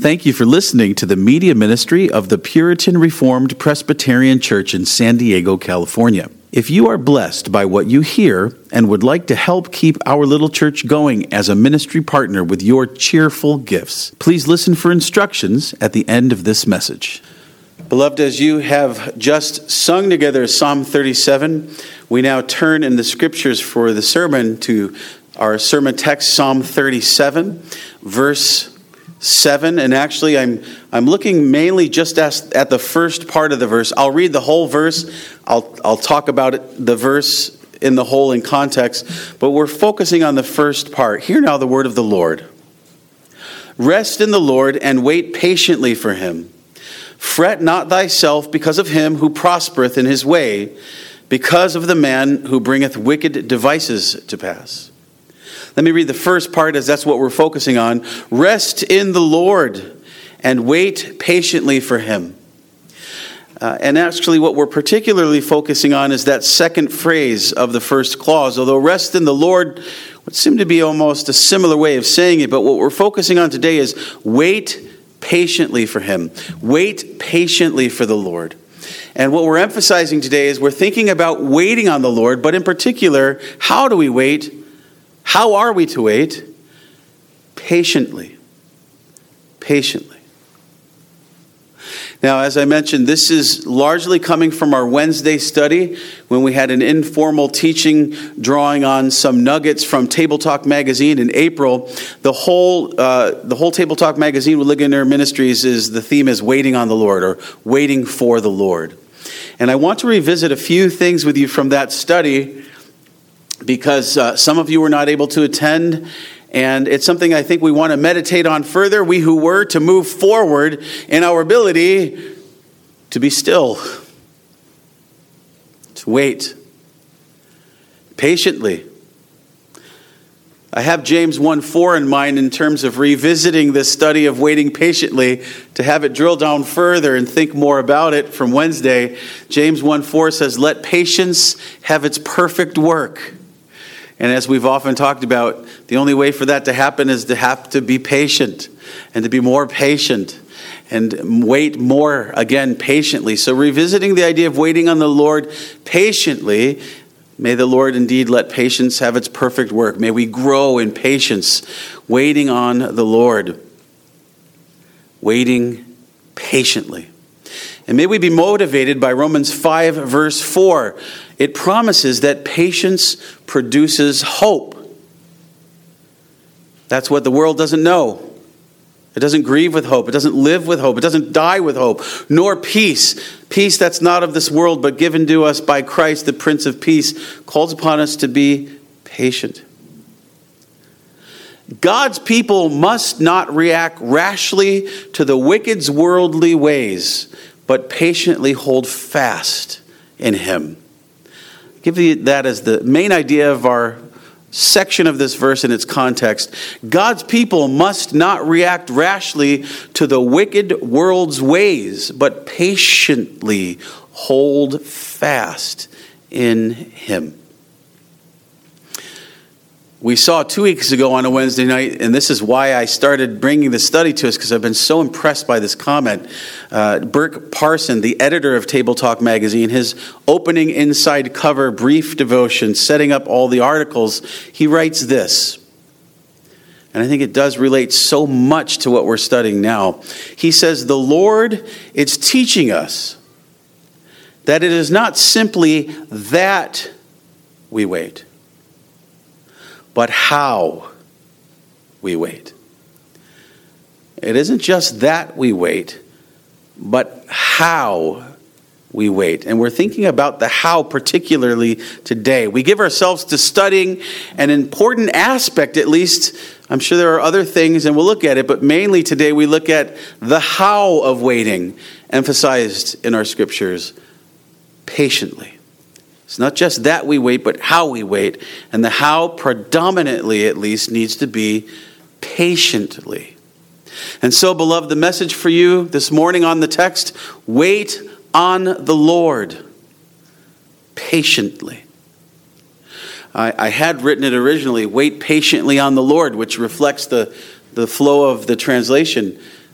Thank you for listening to the media ministry of the Puritan Reformed Presbyterian Church in San Diego, California. If you are blessed by what you hear and would like to help keep our little church going as a ministry partner with your cheerful gifts, please listen for instructions at the end of this message. Beloved, as you have just sung together Psalm 37, we now turn in the scriptures for the sermon to our sermon text, Psalm 37, verse 7. And actually, I'm looking mainly just at the first part of the verse. I'll read the whole verse. I'll talk about the verse in the whole in context, but we're focusing on the first part. Hear now the word of the Lord. Rest in the Lord and wait patiently for him. Fret not thyself because of him who prospereth in his way, because of the man who bringeth wicked devices to pass. Let me read the first part, as that's what we're focusing on. Rest in the Lord and wait patiently for him. And actually what we're particularly focusing on is that second phrase of the first clause. Although rest in the Lord would seem to be almost a similar way of saying it, but what we're focusing on today is wait patiently for him. Wait patiently for the Lord. And what we're emphasizing today is we're thinking about waiting on the Lord, but in particular, how do we wait? How are we to wait? Patiently. Patiently. Now, as I mentioned, this is largely coming from our Wednesday study when we had an informal teaching drawing on some nuggets from Table Talk Magazine in April. The whole Table Talk Magazine with Ligonier Ministries the theme is waiting on the Lord, or waiting for the Lord. And I want to revisit a few things with you from that study because some of you were not able to attend, and it's something I think we want to meditate on further, we who were, to move forward in our ability to be still, to wait patiently. I have James 1:4 in mind in terms of revisiting this study of waiting patiently, to have it drill down further and think more about it from Wednesday. James 1:4 says, "Let patience have its perfect work." And as we've often talked about, the only way for that to happen is to have to be patient and to be more patient and wait more, again, patiently. So revisiting the idea of waiting on the Lord patiently, may the Lord indeed let patience have its perfect work. May we grow in patience, waiting on the Lord, waiting patiently. And may we be motivated by Romans 5, verse 4. It promises that patience produces hope. That's what the world doesn't know. It doesn't grieve with hope. It doesn't live with hope. It doesn't die with hope. Nor peace. Peace that's not of this world, but given to us by Christ, the Prince of Peace, calls upon us to be patient. God's people must not react rashly to the wicked's worldly ways, but patiently hold fast in him. Give you that as the main idea of our section of this verse in its context. God's people must not react rashly to the wicked world's ways, but patiently hold fast in him. We saw 2 weeks ago on a Wednesday night, and this is why I started bringing the study to us, because I've been so impressed by this comment. Burk Parson, the editor of Table Talk Magazine, his opening inside cover brief devotion, setting up all the articles, he writes this. And I think it does relate so much to what we're studying now. He says, "The Lord is teaching us that it is not simply that we wait, but how we wait." It isn't just that we wait, but how we wait. And we're thinking about the how particularly today. We give ourselves to studying an important aspect, at least. I'm sure there are other things, and we'll look at it, but mainly today we look at the how of waiting, emphasized in our scriptures, patiently. It's not just that we wait, but how we wait. And the how, predominantly at least, needs to be patiently. And so, beloved, the message for you this morning on the text, wait on the Lord patiently. I had written it originally, wait patiently on the Lord, which reflects the flow of the translation.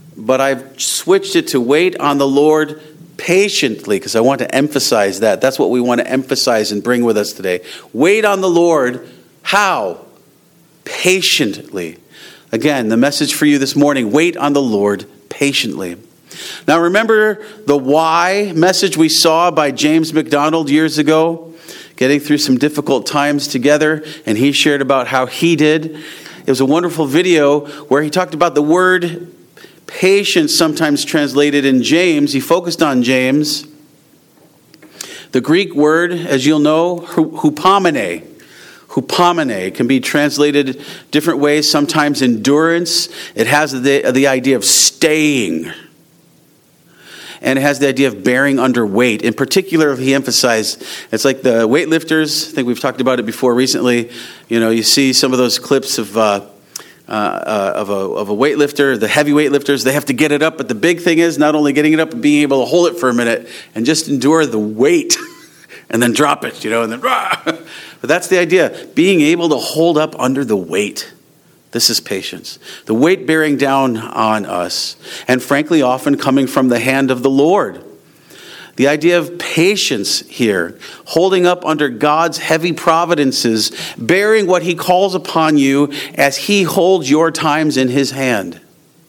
but I've switched it to wait on the Lord patiently because I want to emphasize that. That's what we want to emphasize and bring with us today. Wait on the Lord. How? Patiently. Again, the message for you this morning, wait on the Lord patiently. Now remember the why message we saw by James MacDonald years ago, getting through some difficult times together, and he shared about how he did. It was a wonderful video where he talked about the word patience, sometimes translated in James. He focused on James. The Greek word, as you'll know, hupomene. Hupomene can be translated different ways, sometimes endurance. It has the idea of staying. And it has the idea of bearing under weight. In particular, he emphasized, it's like the weightlifters. I think we've talked about it before recently. You see some of those clips of a weightlifter, the heavy weightlifters. They have to get it up, but the big thing is not only getting it up, but being able to hold it for a minute and just endure the weight and then drop it, and then rah. But that's the idea, being able to hold up under the weight. This is patience. The weight bearing down on us, and frankly, often coming from the hand of the Lord. The idea of patience here, holding up under God's heavy providences, bearing what he calls upon you as he holds your times in his hand.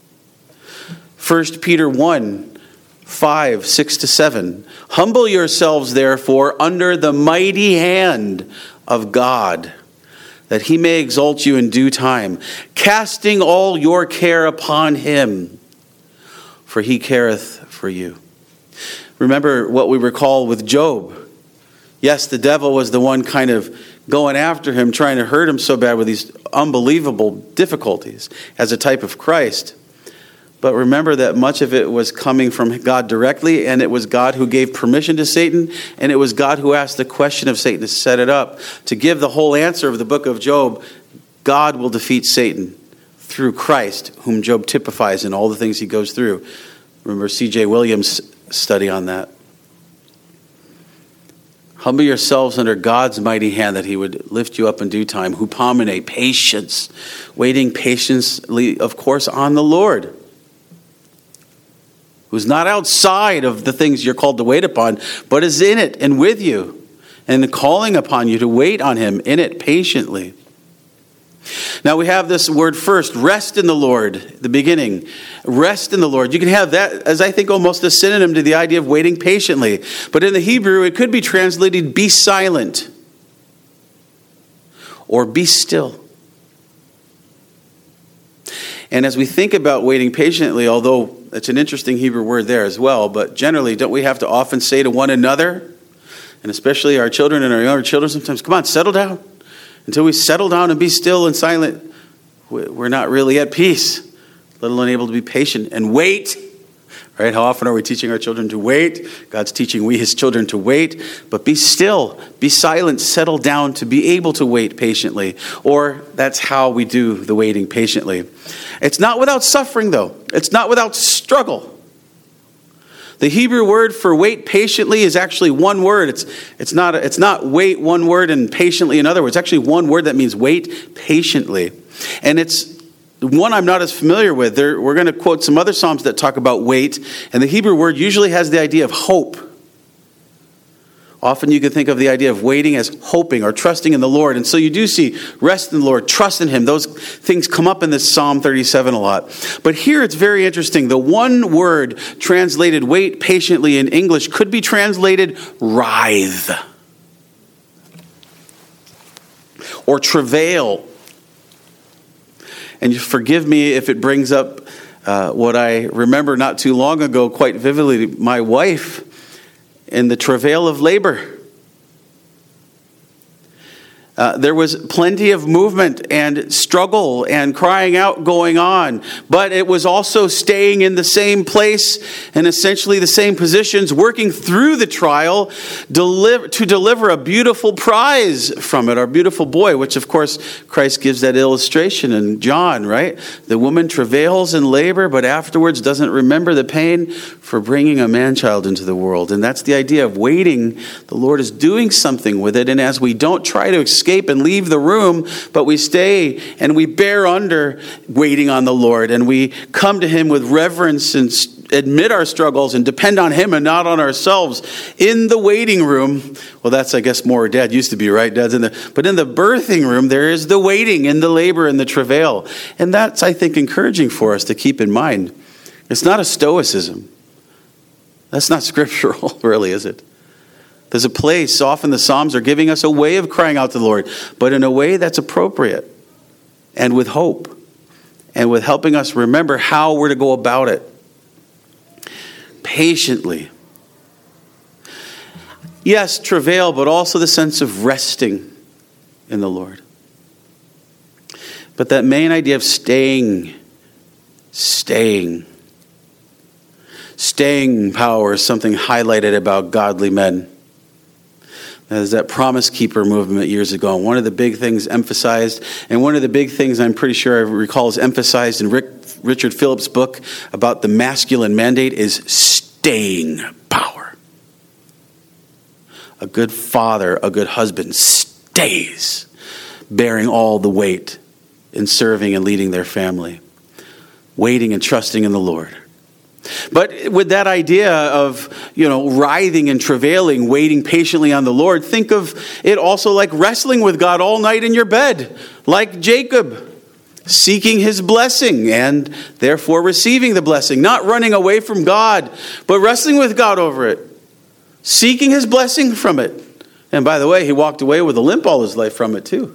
1 Peter 1, 5, 6-7. Humble yourselves, therefore, under the mighty hand of God, that he may exalt you in due time, casting all your care upon him, for he careth for you. Remember what we recall with Job. Yes, the devil was the one kind of going after him, trying to hurt him so bad with these unbelievable difficulties as a type of Christ. But remember that much of it was coming from God directly, and it was God who gave permission to Satan, and it was God who asked the question of Satan to set it up. To give the whole answer of the book of Job, God will defeat Satan through Christ, whom Job typifies in all the things he goes through. Remember C.J. Williams' study on that. Humble yourselves under God's mighty hand that he would lift you up in due time. Hupomene, patience. Waiting patiently, of course, on the Lord. Who's not outside of the things you're called to wait upon, but is in it and with you, and calling upon you to wait on him in it patiently. Now we have this word first, rest in the Lord, the beginning. Rest in the Lord. You can have that as I think almost a synonym to the idea of waiting patiently. But in the Hebrew, it could be translated be silent or be still. And as we think about waiting patiently, although it's an interesting Hebrew word there as well, but generally, don't we have to often say to one another, and especially our children and our younger children sometimes, come on, settle down. Until we settle down and be still and silent, we're not really at peace, let alone able to be patient and wait. Right? How often are we teaching our children to wait? God's teaching we, his children, to wait. But be still, be silent, settle down to be able to wait patiently. Or that's how we do the waiting patiently. It's not without suffering, though. It's not without struggle. The Hebrew word for wait patiently is actually one word. It's not wait one word and patiently another word. It's actually one word that means wait patiently. And it's one I'm not as familiar with. We're going to quote some other Psalms that talk about wait. And the Hebrew word usually has the idea of hope. Often you can think of the idea of waiting as hoping or trusting in the Lord. And so you do see rest in the Lord, trust in him. Those things come up in this Psalm 37 a lot. But here it's very interesting. The one word translated wait patiently in English could be translated writhe or travail. And you forgive me if it brings up what I remember not too long ago quite vividly, my wife in the travail of labor. There was plenty of movement and struggle and crying out going on, but it was also staying in the same place and essentially the same positions, working through the trial to deliver a beautiful prize from it, our beautiful boy, which of course Christ gives that illustration in John, right? The woman travails in labor, but afterwards doesn't remember the pain for bringing a man-child into the world. And that's the idea of waiting. The Lord is doing something with it, and as we don't try to escape and leave the room, but we stay and we bear under waiting on the Lord, and we come to him with reverence and admit our struggles and depend on him and not on ourselves in the waiting room. Well, that's, I guess, more Dad used to be, right? Dad's in the, but in the birthing room, there is the waiting and the labor and the travail. And that's, I think, encouraging for us to keep in mind. It's not a stoicism. That's not scriptural, really, is it? There's a place, often the Psalms are giving us a way of crying out to the Lord, but in a way that's appropriate and with hope and with helping us remember how we're to go about it. Patiently. Yes, travail, but also the sense of resting in the Lord. But that main idea of staying power is something highlighted about godly men. There's that Promise Keeper movement years ago. And one of the big things emphasized, and one of the big things I'm pretty sure I recall is emphasized in Richard Phillips' book about the masculine mandate is staying power. A good father, a good husband stays, bearing all the weight in serving and leading their family, waiting and trusting in the Lord. But with that idea of, writhing and travailing, waiting patiently on the Lord, think of it also like wrestling with God all night in your bed, like Jacob, seeking his blessing and therefore receiving the blessing, not running away from God, but wrestling with God over it, seeking his blessing from it. And by the way, he walked away with a limp all his life from it too.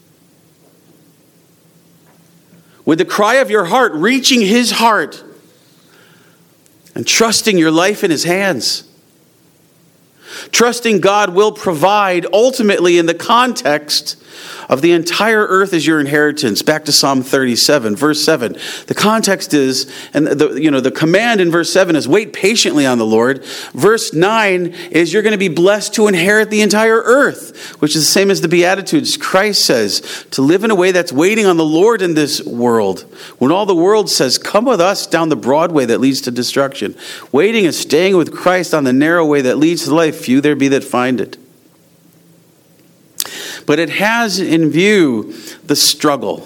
With the cry of your heart reaching his heart, and trusting your life in his hands. Trusting God will provide ultimately in the context of the entire earth as your inheritance. Back to Psalm 37, verse 7. The context is, and the command in verse 7 is wait patiently on the Lord. Verse 9 is you're going to be blessed to inherit the entire earth, which is the same as the Beatitudes. Christ says to live in a way that's waiting on the Lord in this world. When all the world says, come with us down the broad way that leads to destruction. Waiting and staying with Christ on the narrow way that leads to life, few there be that find it. But it has in view the struggle.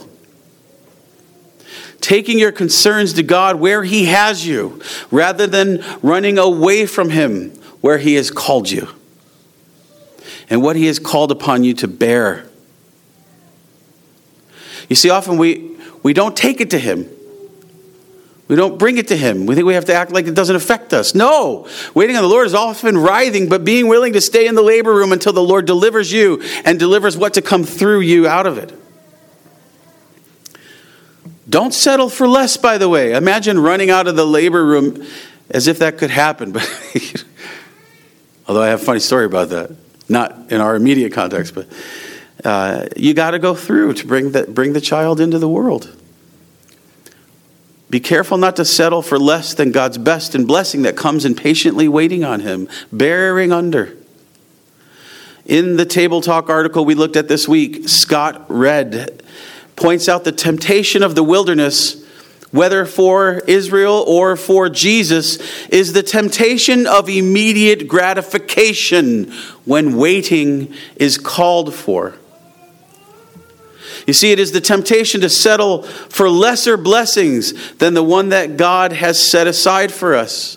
Taking your concerns to God where he has you, rather than running away from him where he has called you. And what he has called upon you to bear. You see, often we don't take it to him. We don't bring it to him. We think we have to act like it doesn't affect us. No. Waiting on the Lord is often writhing, but being willing to stay in the labor room until the Lord delivers you and delivers what to come through you out of it. Don't settle for less, by the way. Imagine running out of the labor room as if that could happen. But although I have a funny story about that. Not in our immediate context, but you got to go through to bring the child into the world. Be careful not to settle for less than God's best and blessing that comes in patiently waiting on him, bearing under. In the Table Talk article we looked at this week, Scott Redd points out the temptation of the wilderness, whether for Israel or for Jesus, is the temptation of immediate gratification when waiting is called for. You see, it is the temptation to settle for lesser blessings than the one that God has set aside for us.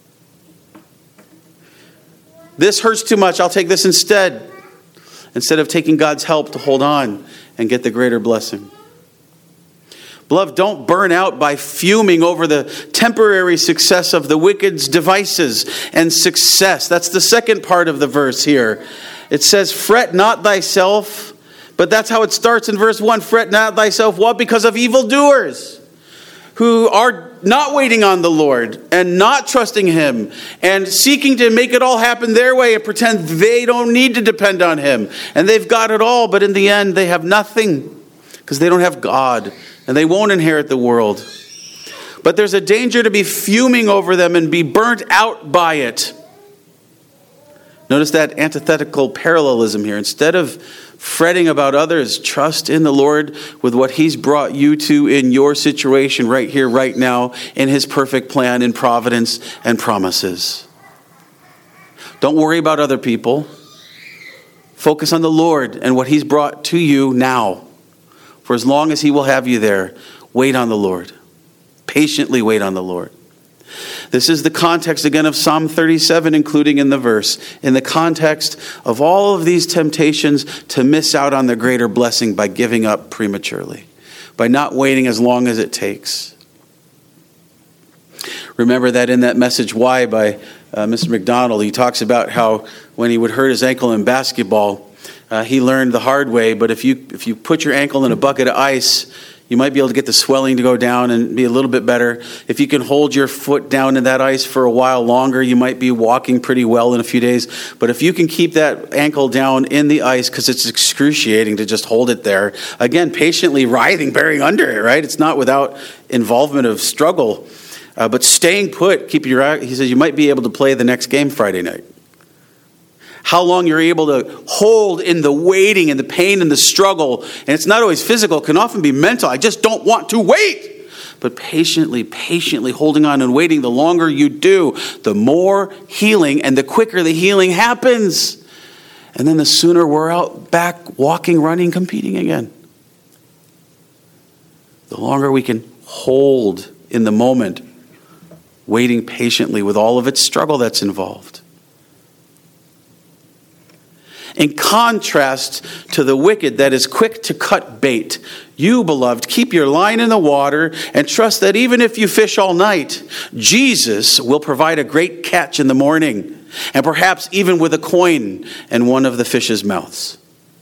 This hurts too much. I'll take this instead of taking God's help to hold on and get the greater blessing. Beloved, don't burn out by fuming over the temporary success of the wicked's devices and success. That's the second part of the verse here. It says, fret not thyself. But that's how it starts in verse 1. Fret not thyself. What? Because of evildoers who are not waiting on the Lord and not trusting him and seeking to make it all happen their way and pretend they don't need to depend on him. And they've got it all, but in the end they have nothing because they don't have God and they won't inherit the world. But there's a danger to be fuming over them and be burnt out by it. Notice that antithetical parallelism here. Instead of fretting about others, trust in the Lord with what he's brought you to in your situation right here, right now, in his perfect plan and providence and promises. Don't worry about other people. Focus on the Lord and what he's brought to you now. For as long as he will have you there, wait on the Lord. Patiently wait on the Lord. This is the context again of Psalm 37, including in the verse, in the context of all of these temptations to miss out on the greater blessing by giving up prematurely, by not waiting as long as it takes. Remember that in that message, Why, by Mr. McDonald, he talks about how when he would hurt his ankle in basketball, he learned the hard way, but if you put your ankle in a bucket of ice, you might be able to get the swelling to go down and be a little bit better. If you can hold your foot down in that ice for a while longer, you might be walking pretty well in a few days. But if you can keep that ankle down in the ice, because it's excruciating to just hold it there, again, patiently writhing, bearing under it, right? It's not without involvement of struggle. But staying put, he says, you might be able to play the next game Friday night. How long you're able to hold in the waiting and the pain and the struggle. And it's not always physical. It can often be mental. I just don't want to wait. But patiently holding on and waiting, the longer you do, the more healing and the quicker the healing happens. And then the sooner we're out back walking, running, competing again. The longer we can hold in the moment, waiting patiently with all of its struggle that's involved. In contrast to the wicked that is quick to cut bait, you, beloved, keep your line in the water and trust that even if you fish all night, Jesus will provide a great catch in the morning, and perhaps even with a coin in one of the fish's mouths.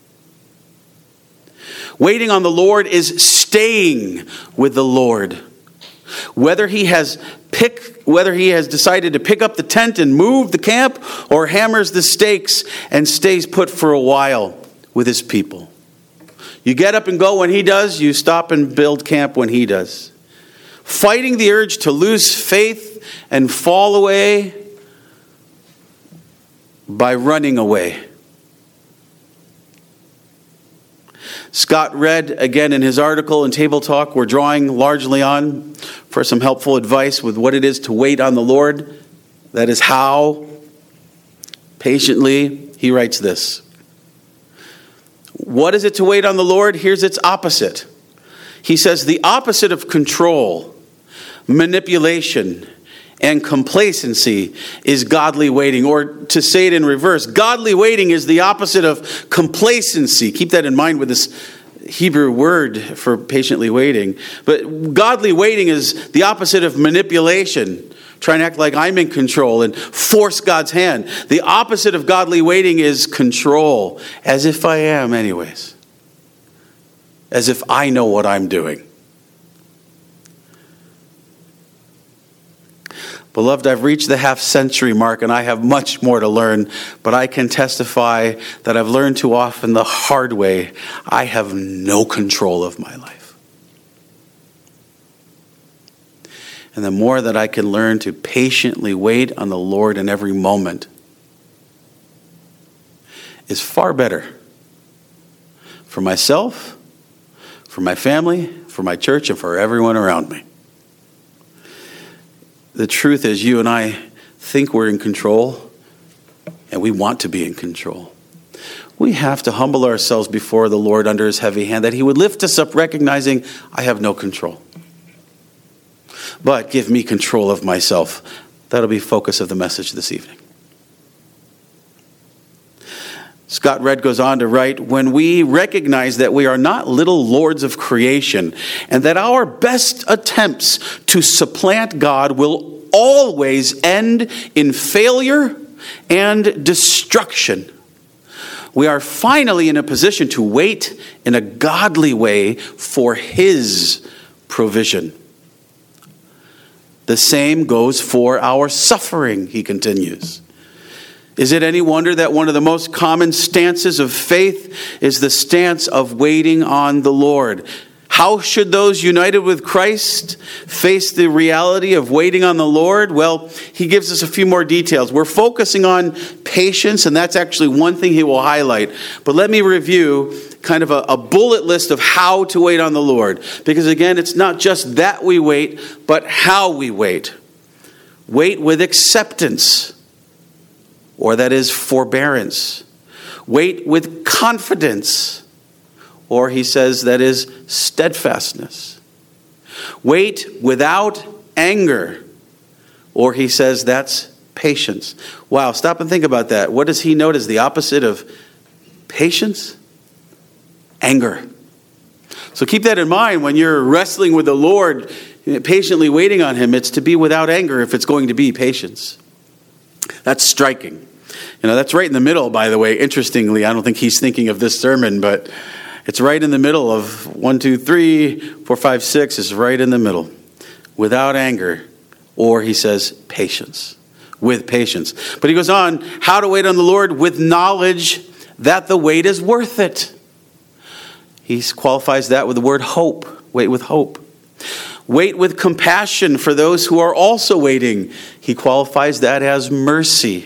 Waiting on the Lord is staying with the Lord. Whether he has decided to pick up the tent and move the camp, or hammers the stakes and stays put for a while with his people. You get up and go when he does. You stop and build camp when he does. Fighting the urge to lose faith and fall away by running away. Scott read again in his article in Table Talk, we're drawing largely on for some helpful advice with what it is to wait on the Lord. That is how, patiently, he writes this. What is it to wait on the Lord? Here's its opposite. He says the opposite of control, manipulation, and complacency is godly waiting. Or to say it in reverse, godly waiting is the opposite of complacency. Keep that in mind with this Hebrew word for patiently waiting. But godly waiting is the opposite of manipulation. Trying to act like I'm in control and force God's hand. The opposite of godly waiting is control. As if I am anyways. As if I know what I'm doing. Beloved, I've reached the half-century mark and I have much more to learn, but I can testify that I've learned too often the hard way. I have no control of my life. And the more that I can learn to patiently wait on the Lord in every moment is far better for myself, for my family, for my church, and for everyone around me. The truth is, you and I think we're in control, and we want to be in control. We have to humble ourselves before the Lord under his heavy hand, that he would lift us up, recognizing I have no control. But give me control of myself. That'll be the focus of the message this evening. Scott Redd goes on to write, when we recognize that we are not little lords of creation and that our best attempts to supplant God will always end in failure and destruction, we are finally in a position to wait in a godly way for his provision. The same goes for our suffering, he continues. Is it any wonder that one of the most common stances of faith is the stance of waiting on the Lord? How should those united with Christ face the reality of waiting on the Lord? Well, he gives us a few more details. We're focusing on patience, and that's actually one thing he will highlight. But let me review kind of a bullet list of how to wait on the Lord. Because again, it's not just that we wait, but how we wait. Wait with acceptance. Or that is forbearance. Wait with confidence, or he says that is steadfastness. Wait without anger, or he says that's patience. Wow, stop and think about that. What does he note as the opposite of patience? Anger. So keep that in mind when you're wrestling with the Lord, patiently waiting on him. It's to be without anger if it's going to be patience. That's striking. That's right in the middle, by the way. Interestingly, I don't think he's thinking of this sermon, but it's right in the middle of 1, 2, 3, 4, 5, 6 is right in the middle. Without anger, or he says patience. With patience. But he goes on, how to wait on the Lord with knowledge that the wait is worth it. He qualifies that with the word hope. Wait with hope. Wait with compassion for those who are also waiting. He qualifies that as mercy.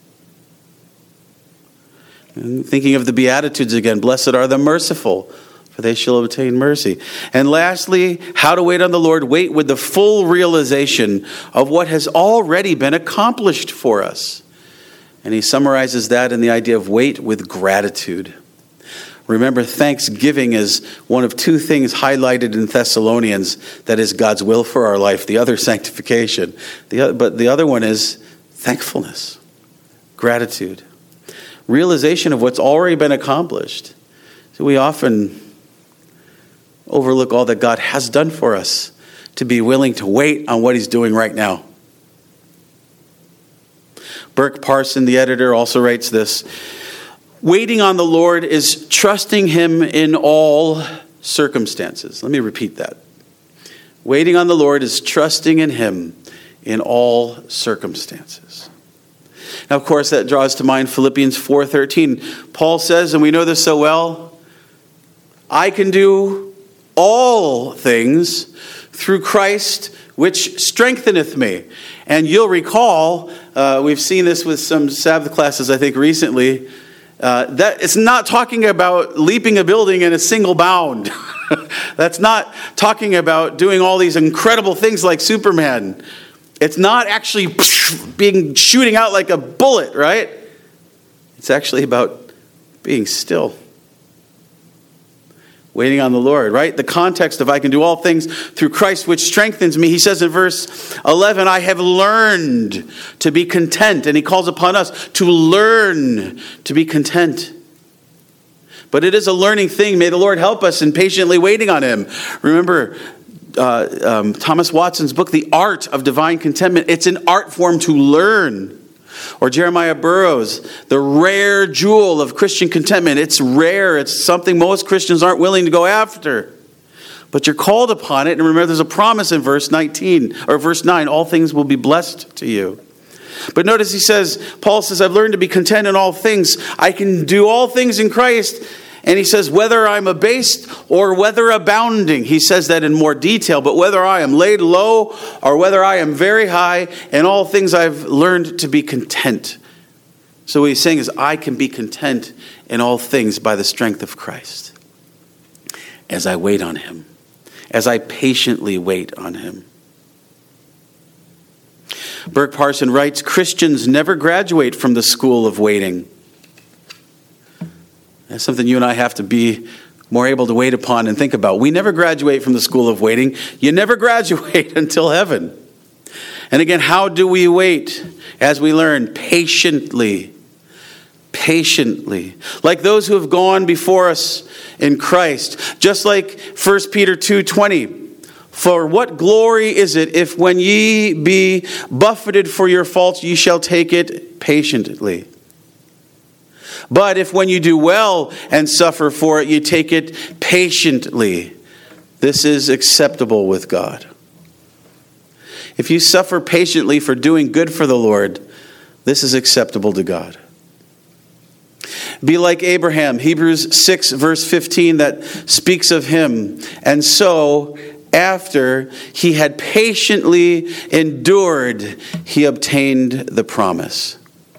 And thinking of the Beatitudes again, blessed are the merciful, for they shall obtain mercy. And lastly, how to wait on the Lord. Wait with the full realization of what has already been accomplished for us. And he summarizes that in the idea of wait with gratitude. Remember, thanksgiving is one of two things highlighted in Thessalonians that is God's will for our life. The other, sanctification. But the other one is thankfulness, gratitude, realization of what's already been accomplished. So we often overlook all that God has done for us to be willing to wait on what he's doing right now. Burke Parson, the editor, also writes this. Waiting on the Lord is trusting him in all circumstances. Let me repeat that. Waiting on the Lord is trusting in him in all circumstances. Now, of course, that draws to mind Philippians 4:13. Paul says, and we know this so well, I can do all things through Christ which strengtheneth me. And you'll recall, we've seen this with some Sabbath classes, I think, recently, that it's not talking about leaping a building in a single bound. That's not talking about doing all these incredible things like Superman. It's not actually shooting out like a bullet, right? It's actually about being still. Waiting on the Lord, right? The context of I can do all things through Christ which strengthens me. He says in verse 11, I have learned to be content. And he calls upon us to learn to be content. But it is a learning thing. May the Lord help us in patiently waiting on him. Remember Thomas Watson's book, The Art of Divine Contentment. It's an art form to learn. Or Jeremiah Burroughs, the rare jewel of Christian contentment. It's rare. It's something most Christians aren't willing to go after. But you're called upon it. And remember, there's a promise in verse 19 or verse 9. All things will be blessed to you. But notice Paul says, I've learned to be content in all things. I can do all things in Christ. And he says, whether I'm abased or whether abounding. He says that in more detail. But whether I am laid low or whether I am very high, in all things I've learned to be content. So what he's saying is, I can be content in all things by the strength of Christ. As I wait on him. As I patiently wait on him. Burke Parson writes, Christians never graduate from the school of waiting. That's something you and I have to be more able to wait upon and think about. We never graduate from the school of waiting. You never graduate until heaven. And again, how do we wait? As we learn, patiently. Patiently. Like those who have gone before us in Christ. Just like 1 Peter 2:20. For what glory is it if when ye be buffeted for your faults, ye shall take it patiently? But if when you do well and suffer for it, you take it patiently, this is acceptable with God. If you suffer patiently for doing good for the Lord, this is acceptable to God. Be like Abraham, Hebrews 6 verse 15, that speaks of him. And so, after he had patiently endured, he obtained the promise.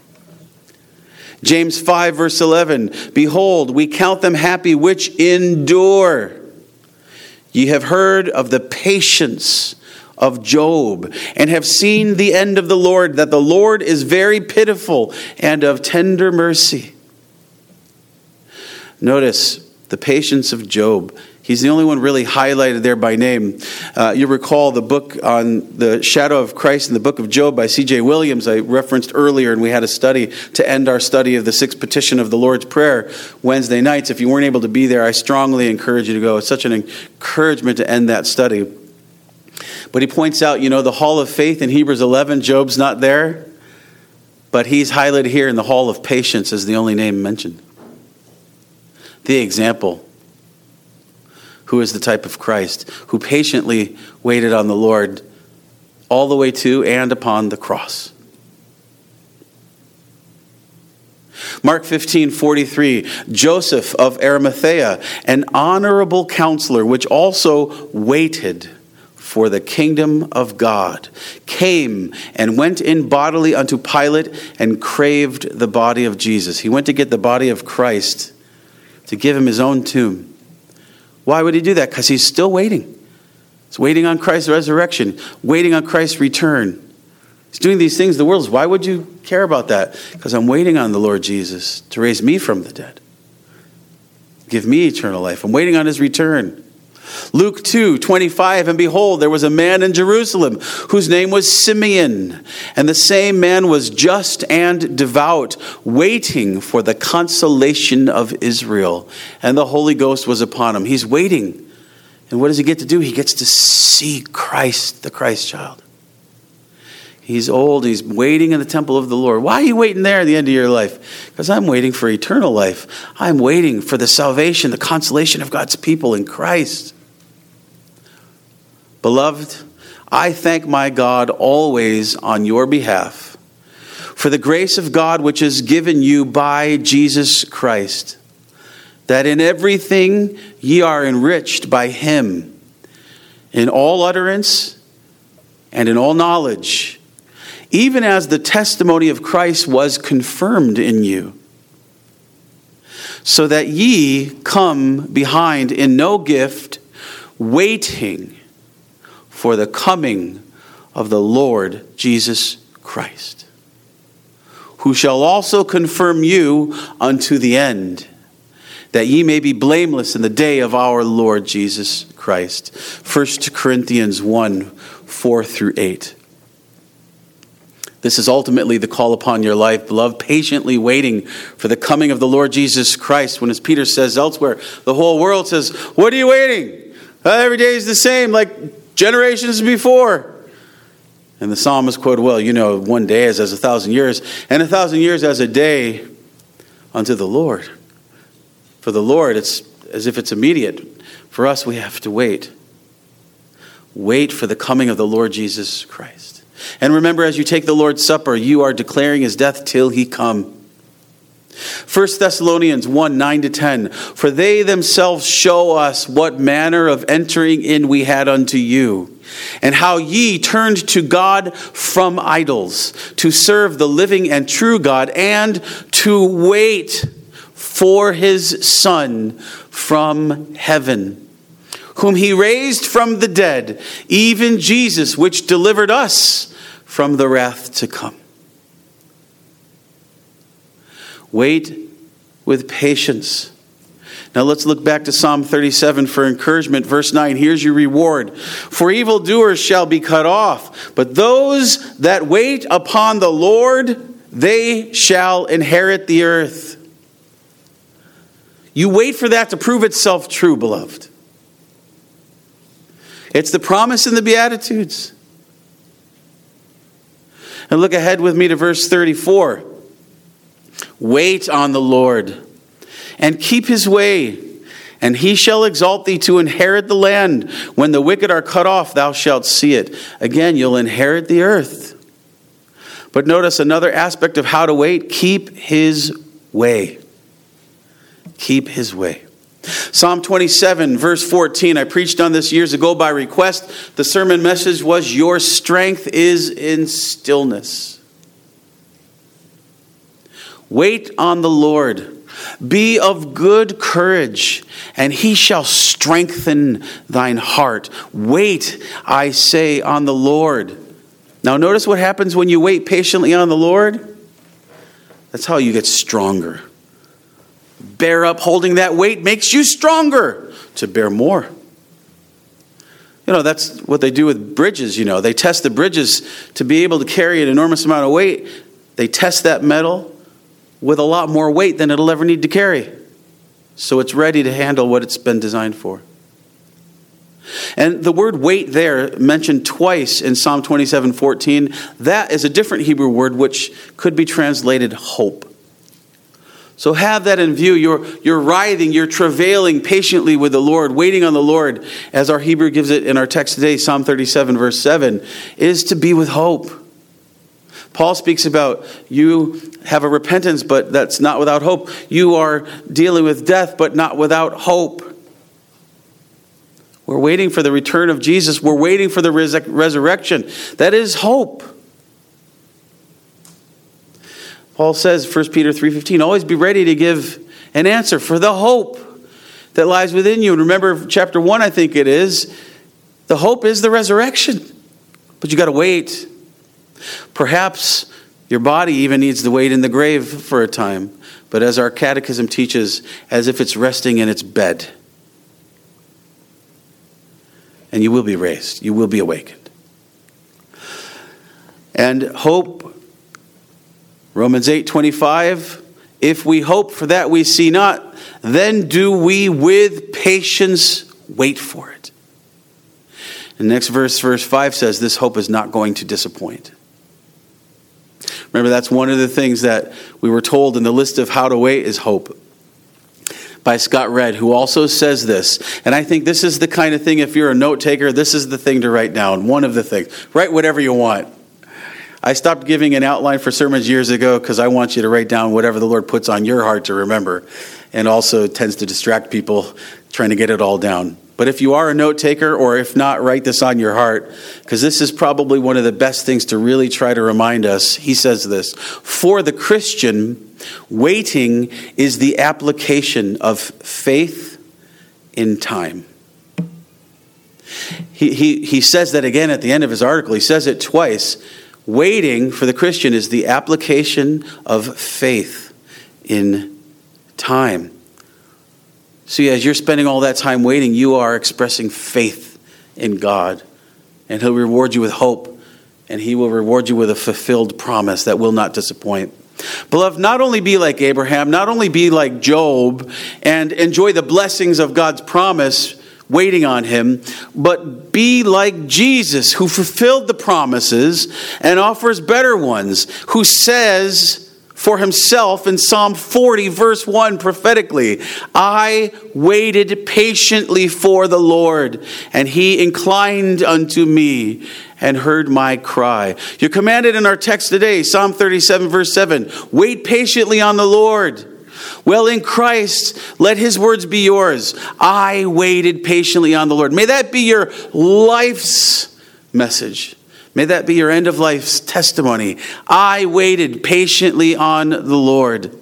James 5 verse 11, behold, we count them happy which endure. Ye have heard of the patience of Job, and have seen the end of the Lord, that the Lord is very pitiful and of tender mercy. Notice the patience of Job. He's the only one really highlighted there by name. You recall the book on the shadow of Christ in the book of Job by C.J. Williams I referenced earlier, and we had a study to end our study of the sixth petition of the Lord's Prayer Wednesday nights. If you weren't able to be there, I strongly encourage you to go. It's such an encouragement to end that study. But he points out, the hall of faith in Hebrews 11, Job's not there, but he's highlighted here in the hall of patience as the only name mentioned. The example. Who is the type of Christ, who patiently waited on the Lord all the way to and upon the cross. Mark 15:43, Joseph of Arimathea, an honorable counselor, which also waited for the kingdom of God, came and went in bodily unto Pilate and craved the body of Jesus. He went to get the body of Christ to give him his own tomb. Why would he do that? Because he's still waiting. He's waiting on Christ's resurrection, waiting on Christ's return. He's doing these things. The world is, why would you care about that? Because I'm waiting on the Lord Jesus to raise me from the dead. Give me eternal life. I'm waiting on his return. Luke 2:25, and behold, there was a man in Jerusalem whose name was Simeon, and the same man was just and devout, waiting for the consolation of Israel, and the Holy Ghost was upon him. He's waiting. And what does he get to do? He gets to see Christ, the Christ child. He's old. He's waiting in the temple of the Lord. Why are you waiting there at the end of your life? Because I'm waiting for eternal life. I'm waiting for the salvation, the consolation of God's people in Christ. Beloved, I thank my God always on your behalf for the grace of God which is given you by Jesus Christ, that in everything ye are enriched by him, in all utterance and in all knowledge, even as the testimony of Christ was confirmed in you, so that ye come behind in no gift, waiting for the coming of the Lord Jesus Christ, who shall also confirm you unto the end, that ye may be blameless in the day of our Lord Jesus Christ. 1 Corinthians 1:4-8. This is ultimately the call upon your life, beloved, patiently waiting for the coming of the Lord Jesus Christ. When, as Peter says elsewhere, the whole world says, what are you waiting? Every day is the same, like generations before. And the psalmist quoted, well, 1 day is as 1,000 years, and 1,000 years as a day unto the Lord. For the Lord, it's as if it's immediate. For us, we have to wait. Wait for the coming of the Lord Jesus Christ. And remember, as you take the Lord's Supper, you are declaring his death till he come. 1 Thessalonians 1:9-10, for they themselves show us what manner of entering in we had unto you, and how ye turned to God from idols, to serve the living and true God, and to wait for his Son from heaven, whom he raised from the dead, even Jesus, which delivered us from the wrath to come. Wait with patience. Now let's look back to Psalm 37 for encouragement. Verse 9, here's your reward. For evildoers shall be cut off, but those that wait upon the Lord, they shall inherit the earth. You wait for that to prove itself true, beloved. It's the promise in the Beatitudes. And look ahead with me to verse 34. Wait on the Lord and keep his way, and he shall exalt thee to inherit the land. When the wicked are cut off, thou shalt see it. Again, you'll inherit the earth. But notice another aspect of how to wait. Keep his way. Keep his way. Psalm 27, verse 14. I preached on this years ago by request. The sermon message was, your strength is in stillness. Wait on the Lord. Be of good courage, and he shall strengthen thine heart. Wait, I say, on the Lord. Now notice what happens when you wait patiently on the Lord. That's how you get stronger. bear up. Holding that weight makes you stronger to bear more. That's what they do with bridges, They test the bridges to be able to carry an enormous amount of weight. They test that metal with a lot more weight than it'll ever need to carry. So it's ready to handle what it's been designed for. And the word weight there, mentioned twice in Psalm 27:14, that is a different Hebrew word which could be translated hope. So have that in view. You're writhing, you're travailing patiently with the Lord, waiting on the Lord, as our Hebrew gives it in our text today, Psalm 37, verse 7, is to be with hope. Paul speaks about you have a repentance, but that's not without hope. You are dealing with death, but not without hope. We're waiting for the return of Jesus. We're waiting for the resurrection. That is hope. Paul says, 1 Peter 3:15, always be ready to give an answer for the hope that lies within you. And remember, chapter 1, I think it is, the hope is the resurrection. But you got to wait. Perhaps your body even needs to wait in the grave for a time. But as our catechism teaches, as if it's resting in its bed. And you will be raised. You will be awakened. And hope, Romans 8:25, if we hope for that we see not, then do we with patience wait for it. And next verse 5 says, this hope is not going to disappoint. Remember, that's one of the things that we were told in the list of how to wait is hope. By Scott Redd, who also says this. And I think this is the kind of thing, if you're a note taker, this is the thing to write down. One of the things. Write whatever you want. I stopped giving an outline for sermons years ago because I want you to write down whatever the Lord puts on your heart to remember. And also it tends to distract people trying to get it all down. But if you are a note taker, or if not, write this on your heart, because this is probably one of the best things to really try to remind us. He says this, for the Christian, waiting is the application of faith in time. He says that again at the end of his article. He says it twice. Waiting for the Christian is the application of faith in time. See, as you're spending all that time waiting, you are expressing faith in God. And He'll reward you with hope. And He will reward you with a fulfilled promise that will not disappoint. Beloved, not only be like Abraham, not only be like Job, and enjoy the blessings of God's promise waiting on Him, but be like Jesus, who fulfilled the promises and offers better ones, who says for Himself in Psalm 40, verse 1, prophetically, I waited patiently for the Lord, and He inclined unto me and heard my cry. You're commanded in our text today, Psalm 37, verse 7, wait patiently on the Lord. Well, in Christ, let His words be yours. I waited patiently on the Lord. May that be your life's message. May that be your end of life's testimony. I waited patiently on the Lord.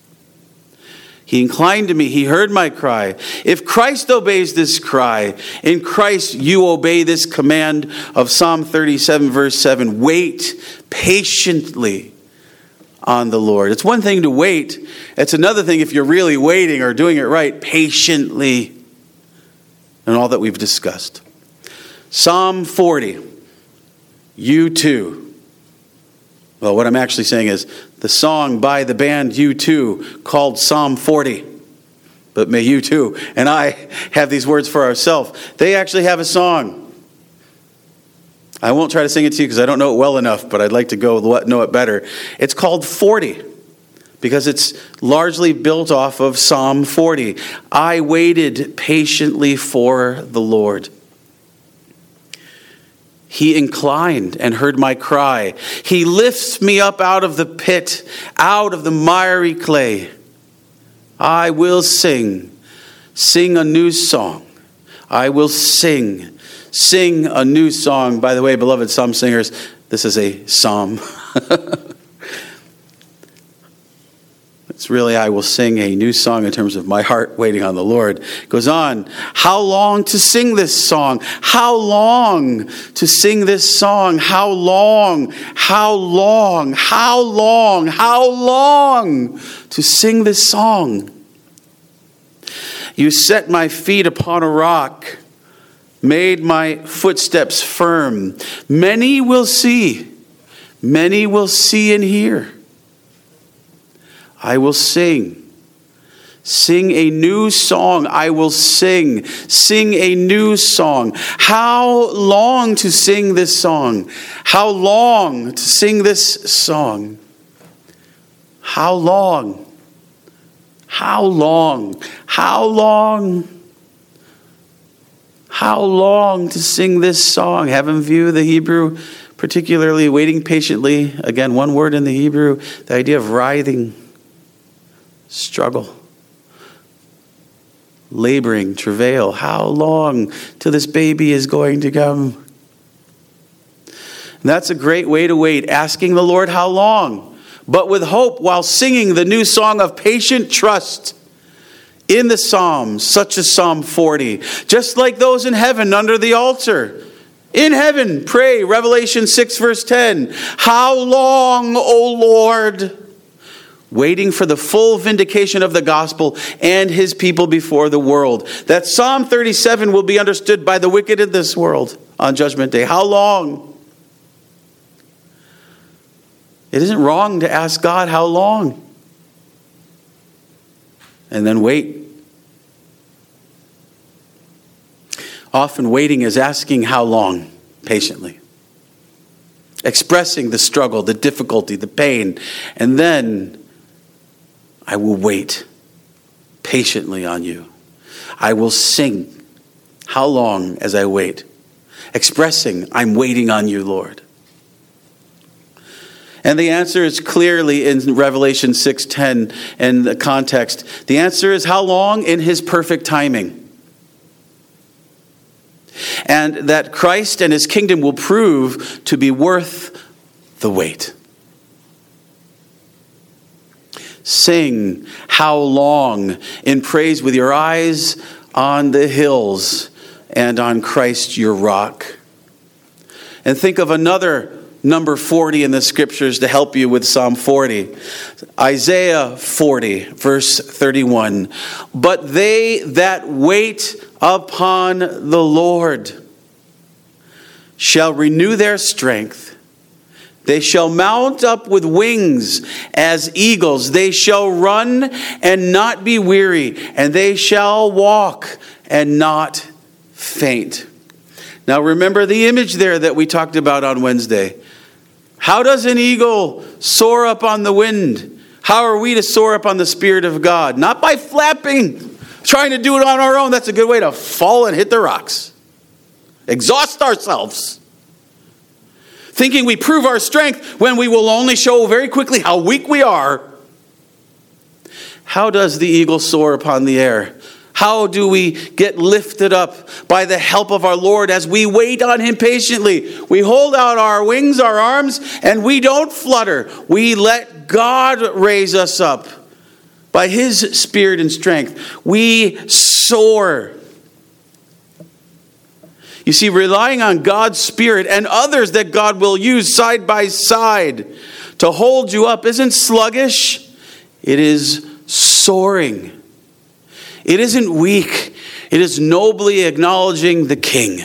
He inclined to me. He heard my cry. If Christ obeys this cry, in Christ you obey this command of Psalm 37, verse 7. Wait patiently on the Lord. It's one thing to wait. It's another thing if you're really waiting or doing it right, patiently, and all that we've discussed. Psalm 40. U2. Well, what I'm actually saying is the song by the band U2 called Psalm 40. But may U2 and I have these words for ourselves. They actually have a song. I won't try to sing it to you because I don't know it well enough, but I'd like to know it better. It's called 40 because it's largely built off of Psalm 40. I waited patiently for the Lord. He inclined and heard my cry. He lifts me up out of the pit, out of the miry clay. I will sing a new song. I will sing a new song. By the way, beloved psalm singers, this is a psalm. It's really, I will sing a new song in terms of my heart waiting on the Lord. It goes on, how long to sing this song? How long to sing this song? How long? How long? How long? How long to sing this song? You set my feet upon a rock, made my footsteps firm. Many will see and hear. I will sing a new song. I will sing a new song. How long to sing this song? How long to sing this song? How long? How long? How long? How long to sing this song? Have in view the Hebrew, particularly waiting patiently. Again, one word in the Hebrew, the idea of writhing, struggle, laboring, travail. How long till this baby is going to come? And that's a great way to wait, asking the Lord how long, but with hope while singing the new song of patient trust in the Psalms, such as Psalm 40. Just like those in heaven under the altar. In heaven, pray, Revelation 6 verse 10. How long, O Lord? Waiting for the full vindication of the gospel and his people before the world. That Psalm 37 will be understood by the wicked in this world on Judgment Day. How long? It isn't wrong to ask God how long. And then wait. Often waiting is asking how long, patiently. Expressing the struggle, the difficulty, the pain. And then I will wait patiently on you. I will sing. How long as I wait? Expressing, I'm waiting on you, Lord. And the answer is clearly in Revelation 6:10 and the context. The answer is how long? In his perfect timing. And that Christ and his kingdom will prove to be worth the wait. Sing how long in praise with your eyes on the hills and on Christ your rock. And think of another number 40 in the scriptures to help you with Psalm 40. Isaiah 40, verse 31. But they that wait upon the Lord shall renew their strength. They shall mount up with wings as eagles. They shall run and not be weary, and they shall walk and not faint. Now remember the image there that we talked about on Wednesday. How does an eagle soar up on the wind? How are we to soar up on the Spirit of God? Not by flapping, trying to do it on our own. That's a good way to fall and hit the rocks. Exhaust ourselves. Thinking we prove our strength when we will only show very quickly how weak we are. How does the eagle soar upon the air? How do we get lifted up by the help of our Lord as we wait on him patiently? We hold out our wings, our arms, and we don't flutter. We let God raise us up by his spirit and strength. We soar. You see, relying on God's Spirit and others that God will use side by side to hold you up isn't sluggish. It is soaring. It isn't weak. It is nobly acknowledging the King.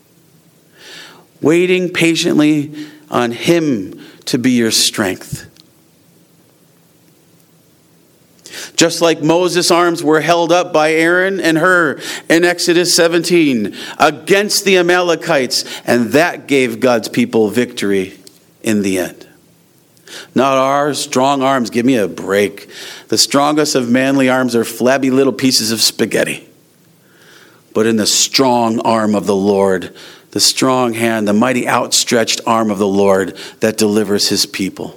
Waiting patiently on him to be your strength. Just like Moses' arms were held up by Aaron and Hur in Exodus 17 against the Amalekites, and that gave God's people victory in the end. Not our strong arms. Give me a break. The strongest of manly arms are flabby little pieces of spaghetti. But in the strong arm of the Lord, the strong hand, the mighty outstretched arm of the Lord that delivers his people.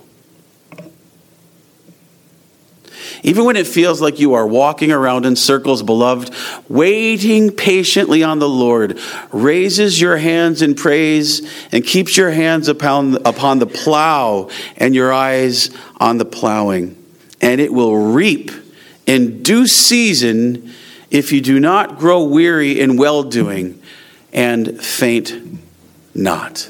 Even when it feels like you are walking around in circles, beloved, waiting patiently on the Lord raises your hands in praise and keeps your hands upon the plow and your eyes on the plowing. And it will reap in due season if you do not grow weary in well-doing and faint not.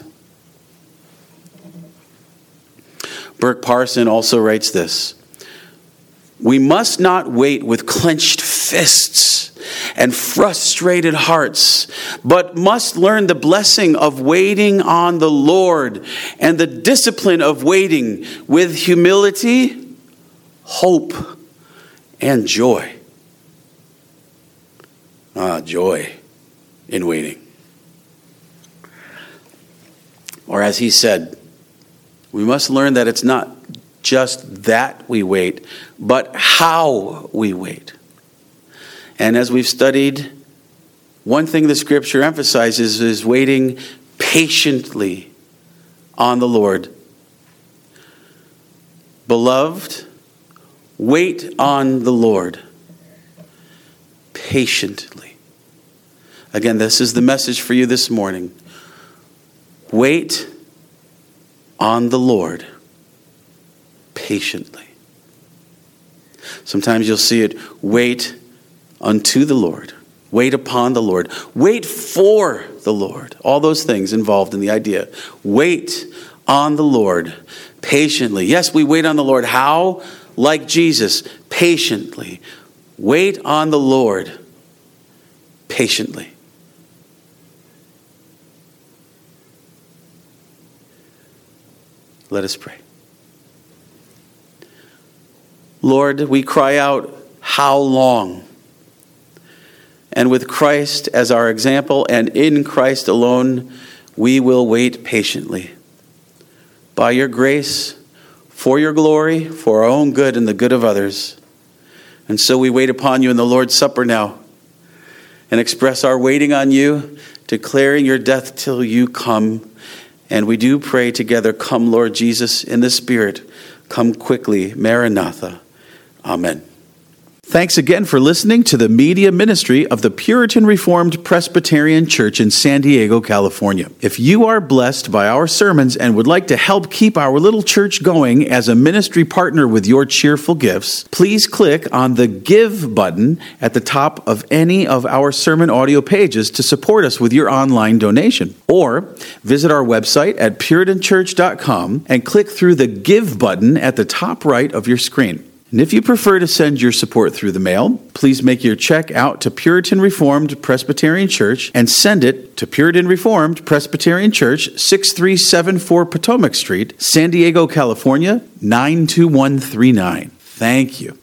Burke Parson also writes this: we must not wait with clenched fists and frustrated hearts, but must learn the blessing of waiting on the Lord and the discipline of waiting with humility, hope, and joy. Joy in waiting. Or as he said, we must learn that it's not just that we wait, but how we wait. And as we've studied, one thing the scripture emphasizes is waiting patiently on the Lord. Beloved, wait on the Lord patiently. Again, this is the message for you this morning. Wait on the Lord patiently. Sometimes you'll see it, wait unto the Lord. Wait upon the Lord. Wait for the Lord. All those things involved in the idea. Wait on the Lord patiently. Yes, we wait on the Lord. How? Like Jesus, patiently. Wait on the Lord patiently. Let us pray. Lord, we cry out, how long? And with Christ as our example and in Christ alone, we will wait patiently. By your grace, for your glory, for our own good and the good of others. And so we wait upon you in the Lord's Supper now and express our waiting on you, declaring your death till you come. And we do pray together, come Lord Jesus, in the Spirit. Come quickly, Maranatha. Amen. Thanks again for listening to the media ministry of the Puritan Reformed Presbyterian Church in San Diego, California. If you are blessed by our sermons and would like to help keep our little church going as a ministry partner with your cheerful gifts, please click on the Give button at the top of any of our sermon audio pages to support us with your online donation. Or visit our website at puritanchurch.com and click through the Give button at the top right of your screen. And if you prefer to send your support through the mail, please make your check out to Puritan Reformed Presbyterian Church and send it to Puritan Reformed Presbyterian Church, 6374 Potomac Street, San Diego, California, 92139. Thank you.